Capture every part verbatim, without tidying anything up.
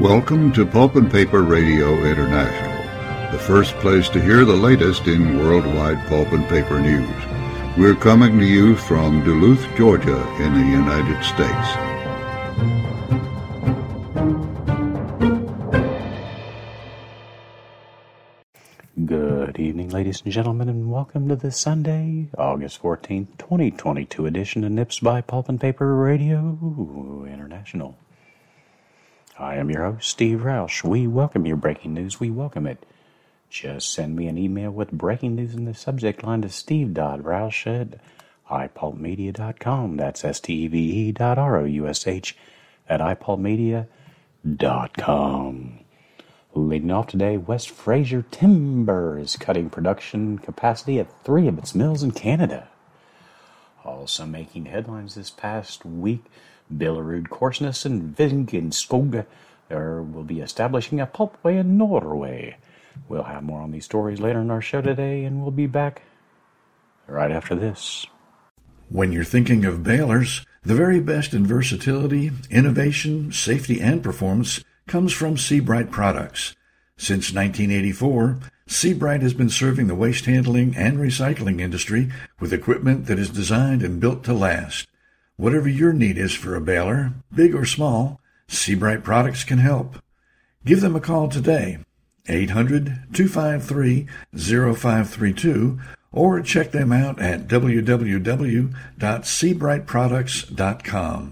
Welcome to Pulp and Paper Radio International, the first place to hear the latest in worldwide pulp and paper news. We're coming to you from Duluth, Georgia, in the United States. Good evening, ladies and gentlemen, and welcome to the Sunday, August fourteenth, twenty twenty-two edition of Nips by Pulp and Paper Radio International. I am your host, Steve Roush. We welcome your breaking news. We welcome it. Just send me an email with breaking news in the subject line to steve.roush at i pulp media dot com. That's S T E V E dot R O U S H at i pulp media dot com. Leading off today, West Fraser Timber is cutting production capacity at three of its mills in Canada. Also making headlines this past week, Billerud Korsnäs and Vingenskog will be establishing a pulpway in Norway. We'll have more on these stories later in our show today, and we'll be back right after this. When you're thinking of balers, the very best in versatility, innovation, safety, and performance comes from Seabright Products. Since nineteen eighty-four, Seabright has been serving the waste handling and recycling industry with equipment that is designed and built to last. Whatever your need is for a baler, big or small, Seabright Products can help. Give them a call today, eight hundred, two five three, zero five three two, or check them out at w w w dot seabright products dot com.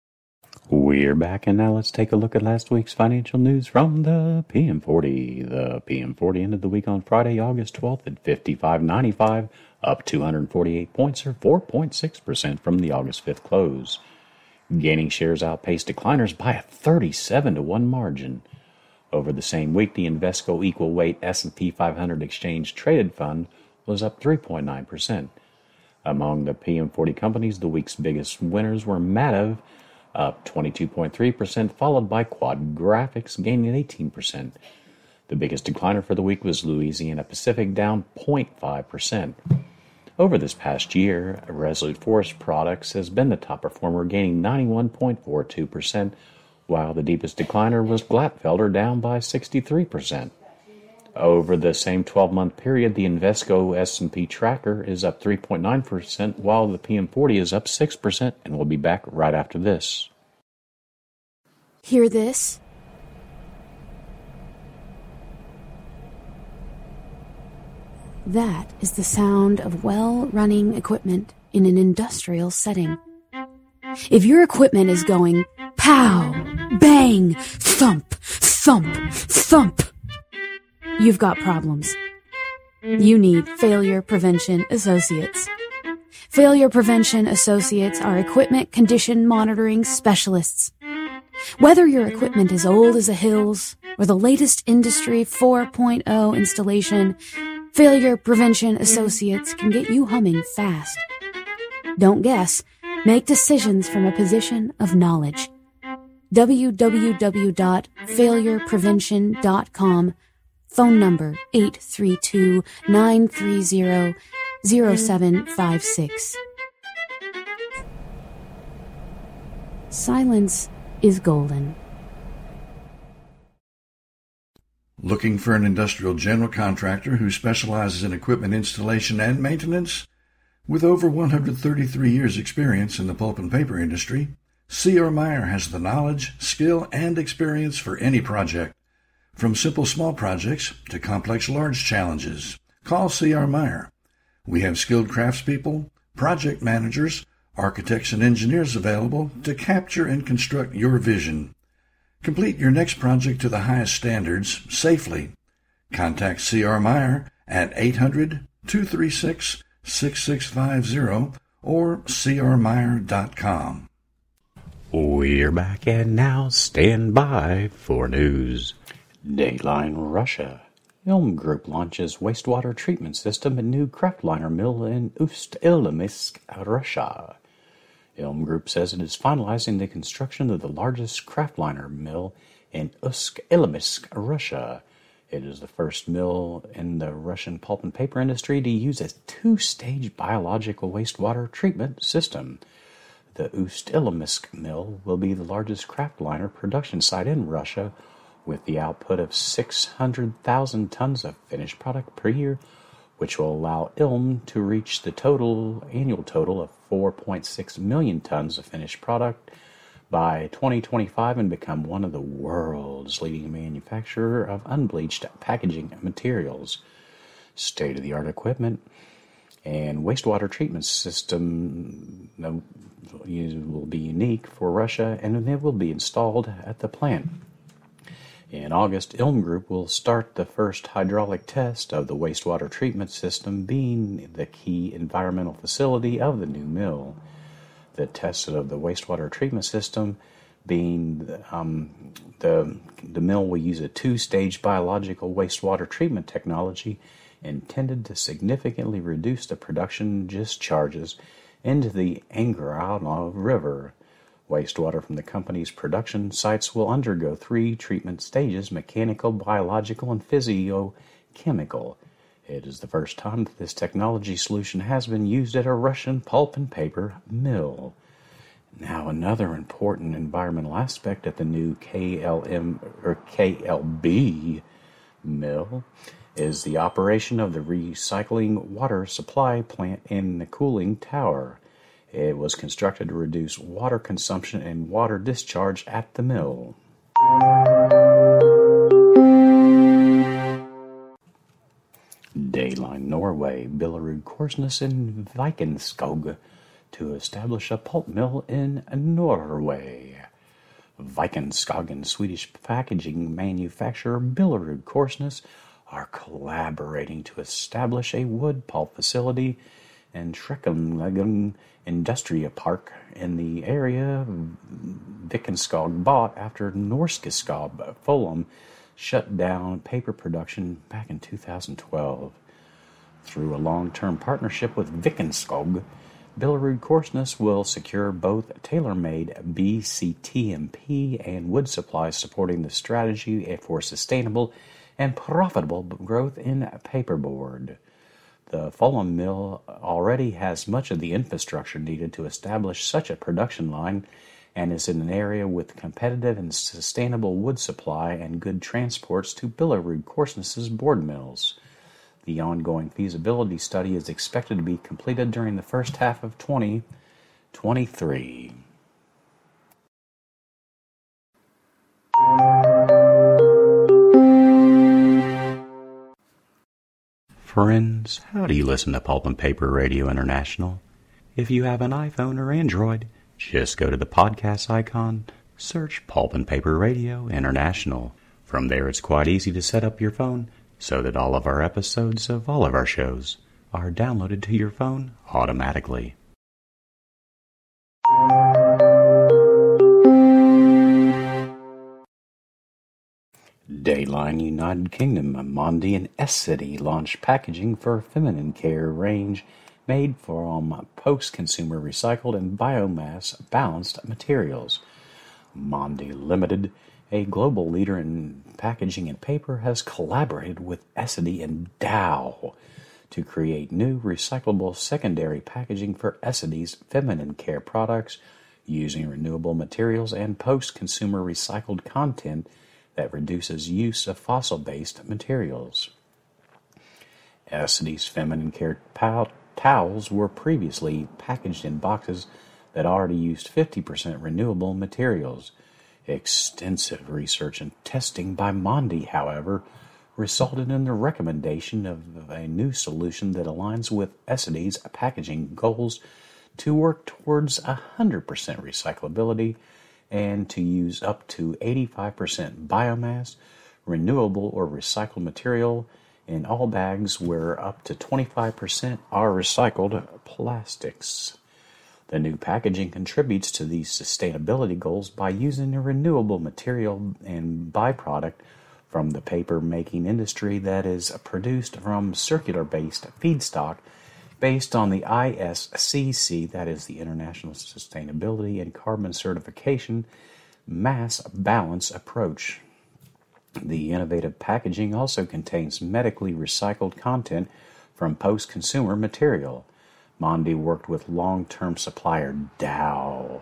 We're back, and now let's take a look at last week's financial news from the P M forty. The P M forty ended the week on Friday, August twelfth at fifty-five ninety-five, up two hundred forty-eight points or four point six percent from the August fifth close. Gaining shares outpaced decliners by a thirty-seven to one margin. Over the same week, the Invesco Equal Weight S and P five hundred Exchange Traded Fund was up three point nine percent. Among the P M forty companies, the week's biggest winners were Mativ, up twenty-two point three percent, followed by Quad Graphics, gaining eighteen percent. The biggest decliner for the week was Louisiana Pacific, down zero point five percent. Over this past year, Resolute Forest Products has been the top performer, gaining ninety-one point four two percent, while the deepest decliner was Glatfelter, down by sixty-three percent. Over the same twelve-month period, the Invesco S and P tracker is up three point nine percent, while the P M forty is up six percent, and we'll be back right after this. Hear this? That is the sound of well-running equipment in an industrial setting. If your equipment is going pow, bang, thump, thump, thump, you've got problems. You need Failure Prevention Associates. Failure Prevention Associates are equipment condition monitoring specialists. Whether your equipment is old as the hills or the latest Industry four point oh installation, Failure Prevention Associates can get you humming fast. Don't guess. Make decisions from a position of knowledge. w w w dot failure prevention dot com. Phone number eight three two, nine three zero, zero seven five six. Silence is golden. Looking for an industrial general contractor who specializes in equipment installation and maintenance? With over one hundred thirty-three years experience in the pulp and paper industry, C R. Meyer has the knowledge, skill, and experience for any project. From simple small projects to complex large challenges, call C R. Meyer. We have skilled craftspeople, project managers, architects, and engineers available to capture and construct your vision. Complete your next project to the highest standards safely. Contact C R. Meyer at eight hundred, two three six, six six five zero or c r meyer dot com. We're back, and now stand by for news. Dateline Russia. Ilm Group launches wastewater treatment system at new kraftliner mill in Ust-Illimsk, Russia. Ilm Group says it is finalizing the construction of the largest kraftliner mill in Ust-Illimsk, Russia. It is the first mill in the Russian pulp and paper industry to use a two-stage biological wastewater treatment system. The Ust-Illimsk mill will be the largest kraftliner production site in Russia, with the output of six hundred thousand tons of finished product per year, which will allow Ilm to reach the total annual total of four point six million tons of finished product by twenty twenty-five and become one of the world's leading manufacturer of unbleached packaging materials. State-of-the-art equipment and wastewater treatment system will be unique for Russia, and it will be installed at the plant. In August, Ilm Group will start the first hydraulic test of the wastewater treatment system, being the key environmental facility of the new mill. The test of the wastewater treatment system being um, the, the mill will use a two-stage biological wastewater treatment technology intended to significantly reduce the production discharges into the Angara River. Wastewater from the company's production sites will undergo three treatment stages: mechanical, biological, and physiochemical. It is the first time that this technology solution has been used at a Russian pulp and paper mill. Now, another important environmental aspect at the new K L M or K L B mill is the operation of the recycling water supply plant in the cooling tower. It was constructed to reduce water consumption and water discharge at the mill. Dayline Norway, Billerud Korsnäs and Vikenskog to establish a pulp mill in Norway. Vikenskog and Swedish packaging manufacturer Billerud Korsnäs are collaborating to establish a wood pulp facility in Treckenhagen Industria Park in the area Vikenskog bought after Norskeskog Follum shut down paper production back in two thousand twelve. Through a long-term partnership with Vikenskog, Billerud Korsnäs will secure both tailor-made B C T M P and wood supplies, supporting the strategy for sustainable and profitable growth in paperboard. The Follum mill already has much of the infrastructure needed to establish such a production line and is in an area with competitive and sustainable wood supply and good transports to Billerud Korsnäs' board mills. The ongoing feasibility study is expected to be completed during the first half of twenty twenty-three. Friends, how do you listen to Pulp and Paper Radio International? If you have an iPhone or Android, just go to the podcast icon, search Pulp and Paper Radio International. From there, it's quite easy to set up your phone so that all of our episodes of all of our shows are downloaded to your phone automatically. Dayline United Kingdom, Mondi and Essity launched packaging for feminine care range made from post-consumer recycled and biomass-balanced materials. Mondi Limited, a global leader in packaging and paper, has collaborated with Essity and Dow to create new recyclable secondary packaging for Essity's feminine care products using renewable materials and post-consumer recycled content that reduces use of fossil-based materials. Essity's feminine care pow- towels were previously packaged in boxes that already used fifty percent renewable materials. Extensive research and testing by Mondi, however, resulted in the recommendation of a new solution that aligns with Essity's packaging goals to work towards one hundred percent recyclability and to use up to eighty-five percent biomass, renewable or recycled material in all bags, where up to twenty-five percent are recycled plastics. The new packaging contributes to these sustainability goals by using a renewable material and byproduct from the paper-making industry that is produced from circular-based feedstock based on the I S C C, that is the International Sustainability and Carbon Certification, mass balance approach. The innovative packaging also contains medically recycled content from post-consumer material. Mondi worked with long-term supplier Dow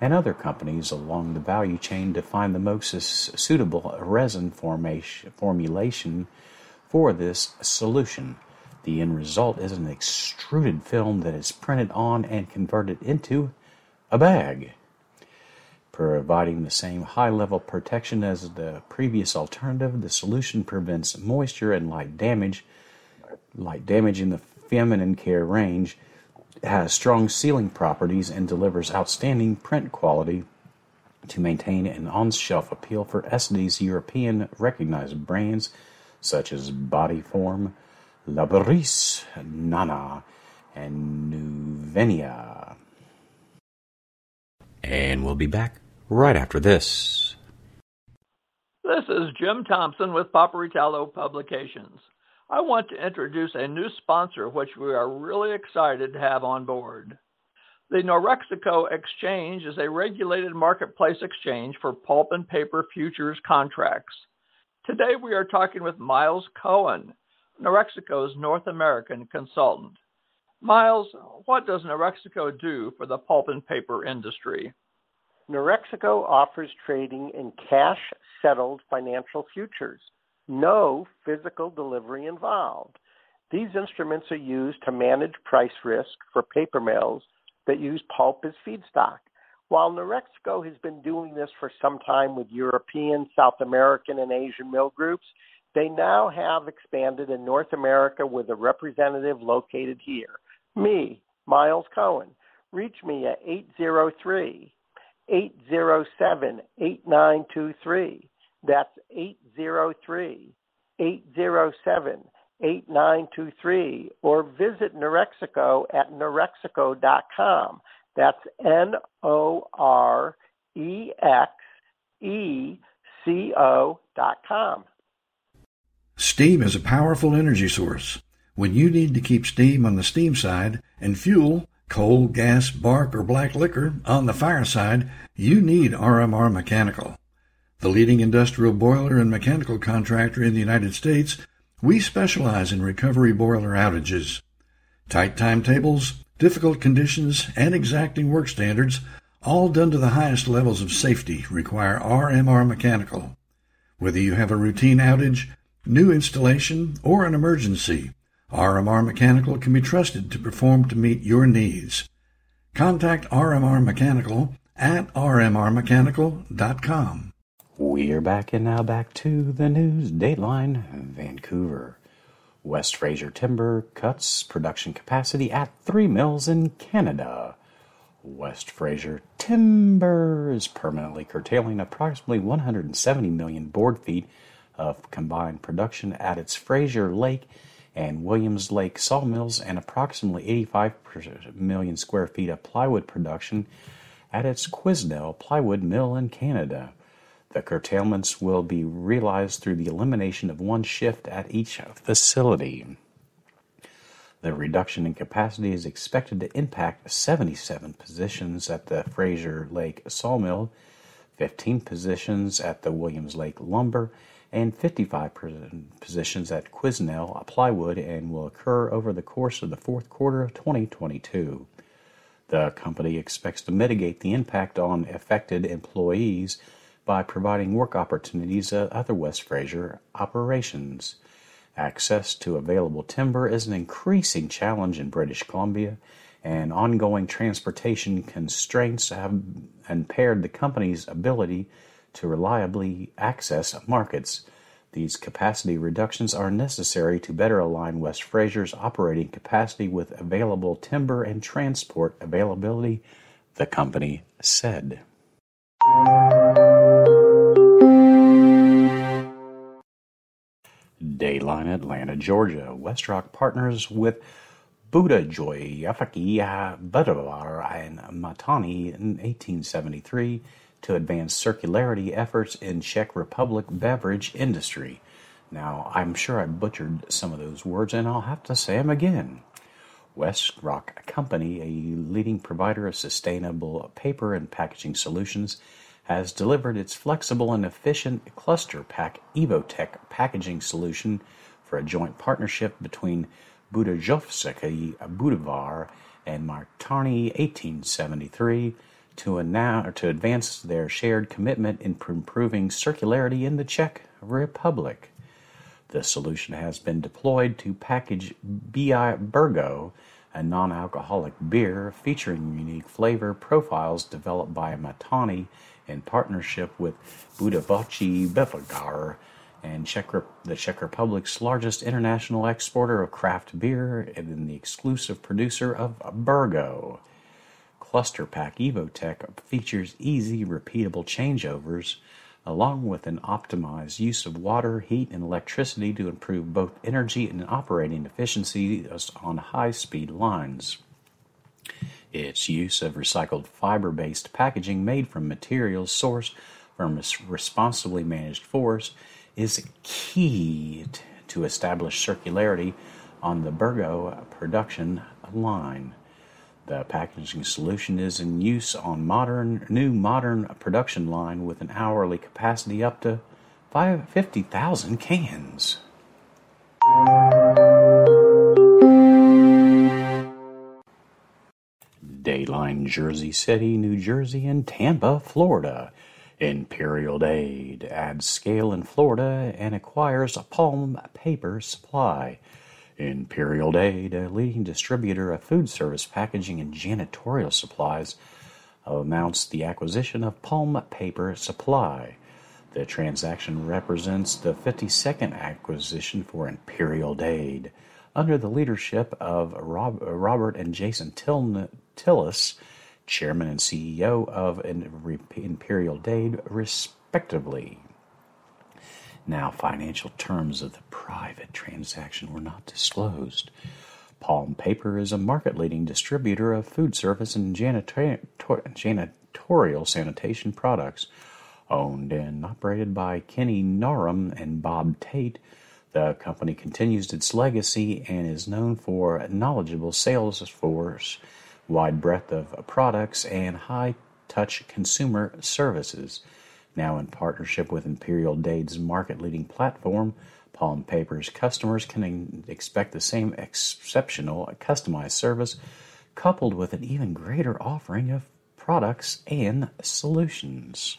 and other companies along the value chain to find the most suitable resin formation, formulation for this solution. The end result is an extruded film that is printed on and converted into a bag. Providing the same high-level protection as the previous alternative, the solution prevents moisture and light damage. Light damage in the feminine care range, has strong sealing properties, and delivers outstanding print quality to maintain an on-shelf appeal for Essity's European recognized brands such as Bodyform, La Brise, Nana, and Nuvenia. And we'll be back right after this. This is Jim Thompson with Paperitalo Publications. I want to introduce a new sponsor which we are really excited to have on board. The Norexico Exchange is a regulated marketplace exchange for pulp and paper futures contracts. Today we are talking with Miles Cohen, Norexico's North American consultant. Miles, what does Norexico do for the pulp and paper industry? Norexico offers trading in cash-settled financial futures. No physical delivery involved. These instruments are used to manage price risk for paper mills that use pulp as feedstock. While Norexico has been doing this for some time with European, South American, and Asian mill groups, they now have expanded in North America with a representative located here. Me, Miles Cohen. Reach me at eight zero three, eight zero seven, eight nine two three. That's eight zero three, eight zero seven, eight nine two three. Or visit Norexico at norexico dot com. That's N O R E X E C O dot com. Steam is a powerful energy source. When you need to keep steam on the steam side and fuel, coal, gas, bark, or black liquor on the fire side, you need R M R Mechanical. The leading industrial boiler and mechanical contractor in the United States, we specialize in recovery boiler outages. Tight timetables, difficult conditions, and exacting work standards, all done to the highest levels of safety, require R M R Mechanical. Whether you have a routine outage, new installation, or an emergency, R M R Mechanical can be trusted to perform to meet your needs. Contact R M R Mechanical at r m r mechanical dot com. We're back and now back to the news. Dateline, Vancouver. West Fraser Timber cuts production capacity at three mills in Canada. West Fraser Timber is permanently curtailing approximately one hundred seventy million board feet of combined production at its Fraser Lake and Williams Lake sawmills and approximately eighty-five million square feet of plywood production at its Quesnel plywood mill in Canada. The curtailments will be realized through the elimination of one shift at each facility. The reduction in capacity is expected to impact seventy-seven positions at the Fraser Lake sawmill, fifteen positions at the Williams Lake lumber, and fifty-five positions at Quesnel plywood, and will occur over the course of the fourth quarter of twenty twenty-two. The company expects to mitigate the impact on affected employees by providing work opportunities at other West Fraser operations. Access to available timber is an increasing challenge in British Columbia, and ongoing transportation constraints have impaired the company's ability to reliably access markets. These capacity reductions are necessary to better align West Fraser's operating capacity with available timber and transport availability, the company said. Dayline, Atlanta, Georgia. Westrock partners with Budajoy, Yafaki, Budavar, and Matani in eighteen seventy-three to advance circularity efforts in Czech Republic beverage industry. Now, I'm sure I butchered some of those words, and I'll have to say them again. Westrock Company, a leading provider of sustainable paper and packaging solutions, has delivered its flexible and efficient cluster pack Evotech packaging solution for a joint partnership between Budajovsky Budavar and Martani eighteen seventy-three to, announce, to advance their shared commitment in improving circularity in the Czech Republic. The solution has been deployed to package B I Burgo, a non-alcoholic beer featuring unique flavor profiles developed by Matani in partnership with Budavaci Bevagar and Czech, the Czech Republic's largest international exporter of craft beer and the exclusive producer of Burgo. Cluster Pack EvoTech features easy, repeatable changeovers, along with an optimized use of water, heat, and electricity to improve both energy and operating efficiency on high-speed lines. Its use of recycled fiber-based packaging made from materials sourced from responsibly managed forests is key to establish circularity on the Burgo production line. The packaging solution is in use on modern, new modern production line with an hourly capacity up to fifty thousand cans. Dayline Jersey City, New Jersey, and Tampa, Florida. Imperial Dade adds scale in Florida and acquires a Palm Paper Supply. Imperial Dade, a leading distributor of food service packaging and janitorial supplies, announced the acquisition of Palm Paper Supply. The transaction represents the fifty-second acquisition for Imperial Dade, under the leadership of Rob, Robert and Jason Till, Tillis, chairman and C E O of Imperial Dade, respectively. Now, financial terms of the private transaction were not disclosed. Palm Paper is a market-leading distributor of food service and janitor- janitorial sanitation products. Owned and operated by Kenny Norum and Bob Tate, the company continues its legacy and is known for knowledgeable sales force, wide breadth of products, and high-touch consumer services. Now in partnership with Imperial Dade's market-leading platform, Palm Paper's customers can expect the same exceptional customized service coupled with an even greater offering of products and solutions.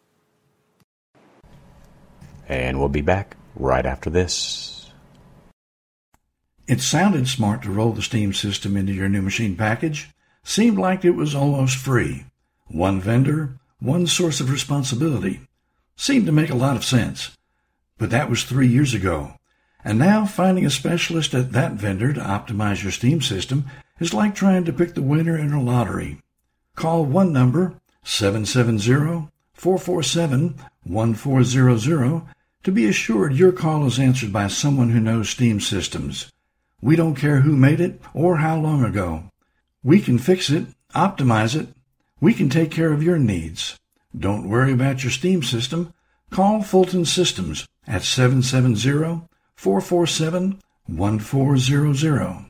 And we'll be back right after this. It sounded smart to roll the Steam system into your new machine package. Seemed like it was almost free. One vendor, one source of responsibility. Seemed to make a lot of sense. But that was three years ago. And now finding a specialist at that vendor to optimize your Steam system is like trying to pick the winner in a lottery. Call one number, seven seven zero, four four seven, one four zero zero, to be assured your call is answered by someone who knows Steam systems. We don't care who made it or how long ago. We can fix it, optimize it. We can take care of your needs. Don't worry about your Steam system. Call Fulton Systems at seven seven zero, four four seven, one four zero zero.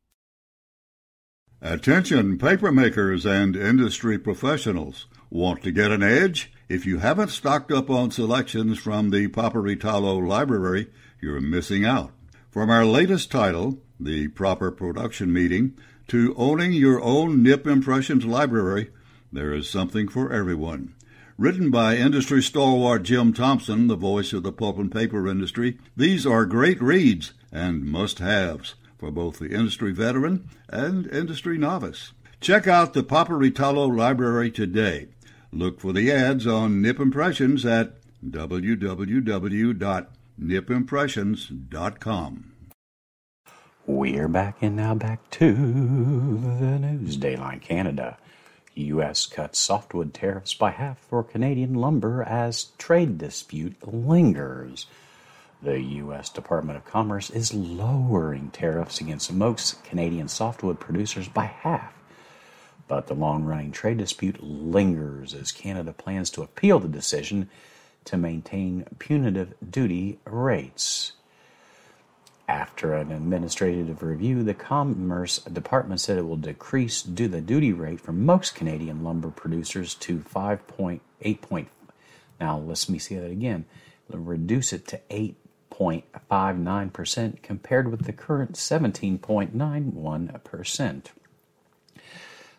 Attention papermakers and industry professionals. Want to get an edge? If you haven't stocked up on selections from the Paperitalo Library, you're missing out. From our latest title, The Proper Production Meeting, to owning your own Nip Impressions library, there is something for everyone. Written by industry stalwart Jim Thompson, the voice of the pulp and paper industry, these are great reads and must-haves for both the industry veteran and industry novice. Check out the Paperitalo Library today. Look for the ads on Nip Impressions at w w w dot nip impressions dot com. We're back and now back to the news. Dayline Canada. U S cuts softwood tariffs by half for Canadian lumber as trade dispute lingers. The U S Department of Commerce is lowering tariffs against most Canadian softwood producers by half. But the long-running trade dispute lingers as Canada plans to appeal the decision to maintain punitive duty rates. After an administrative review, the Commerce Department said it will decrease the duty rate for most Canadian lumber producers to five point eight. Now, let me see that again. Reduce it to eight point five nine percent compared with the current seventeen point nine one percent.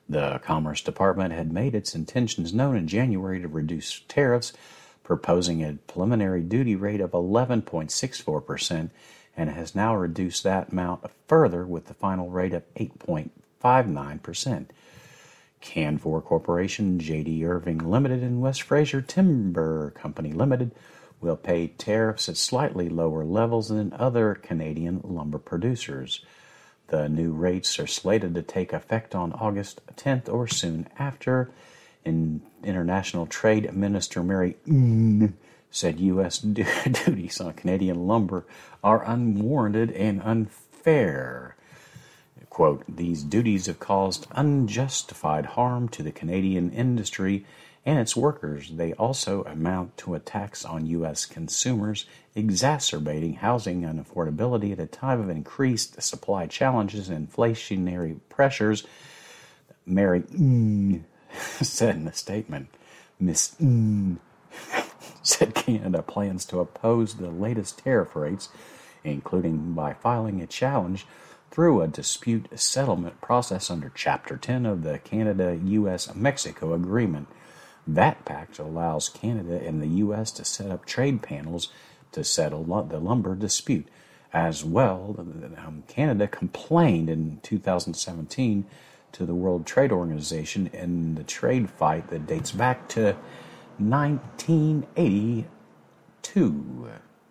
The Commerce Department had made its intentions known in January to reduce tariffs, proposing a preliminary duty rate of eleven point six four percent, and has now reduced that amount further with the final rate of eight point five nine percent. Canfor Corporation, J D Irving Limited, and West Fraser Timber Company Limited will pay tariffs at slightly lower levels than other Canadian lumber producers. The new rates are slated to take effect on August tenth or soon after. In International Trade Minister Mary Ng said U S duties on Canadian lumber are unwarranted and unfair. Quote, these duties have caused unjustified harm to the Canadian industry and its workers. They also amount to a tax on U S consumers, exacerbating housing unaffordability at a time of increased supply challenges and inflationary pressures, Mary mm, said in a statement. Miss mm, said Canada plans to oppose the latest tariff rates, including by filing a challenge through a dispute settlement process under Chapter ten of the Canada-U S-Mexico Agreement. That pact allows Canada and the U S to set up trade panels to settle the lumber dispute. As well, um, Canada complained in two thousand seventeen to the World Trade Organization in the trade fight that dates back to nineteen eighty-two.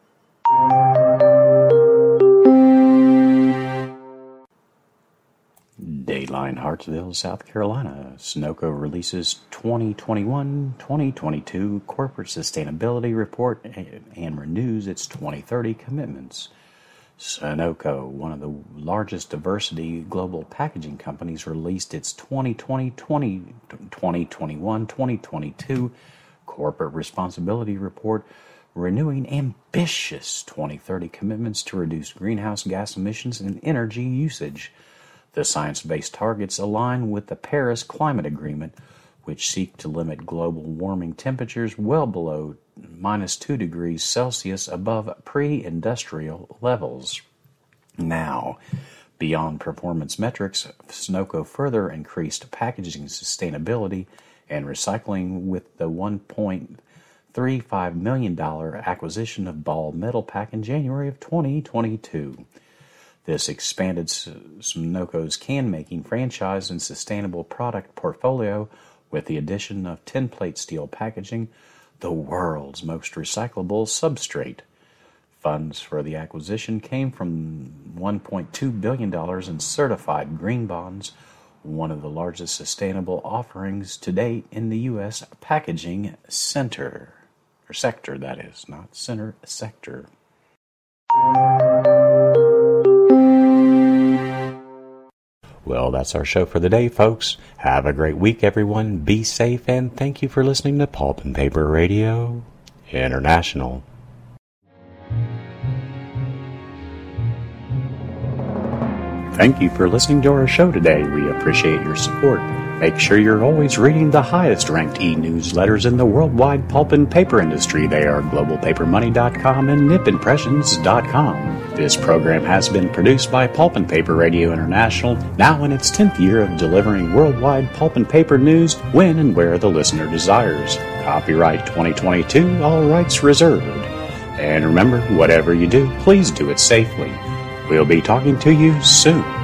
Dateline Hartsville, South Carolina. Sunoco releases twenty twenty-one twenty twenty-two Corporate Sustainability Report and renews its twenty thirty commitments. Sunoco, one of the largest diversity global packaging companies, released its twenty twenty twenty twenty-one twenty twenty-two Corporate Responsibility Report, renewing ambitious twenty thirty commitments to reduce greenhouse gas emissions and energy usage. The science-based targets align with the Paris Climate Agreement, which seek to limit global warming temperatures well below minus two degrees Celsius above pre-industrial levels. Now, beyond performance metrics, Sunoco further increased packaging sustainability and recycling with the one point three five million dollars acquisition of Ball Metalpack in January of twenty twenty-two. This expanded Sunoco's can-making franchise and sustainable product portfolio with the addition of tinplate steel packaging, the world's most recyclable substrate. Funds for the acquisition came from one point two billion dollars in certified green bonds, one of the largest sustainable offerings to date in the U S packaging center. Or sector, that is, not center, sector. Well, that's our show for the day, folks. Have a great week, everyone. Be safe, and thank you for listening to Pulp and Paper Radio International. Thank you for listening to our show today. We appreciate your support. Make sure you're always reading the highest-ranked e-newsletters in the worldwide pulp and paper industry. They are global paper money dot com and nip impressions dot com. This program has been produced by Pulp and Paper Radio International, now in its tenth year of delivering worldwide pulp and paper news when and where the listener desires. Copyright twenty twenty-two, all rights reserved. And remember, whatever you do, please do it safely. We'll be talking to you soon.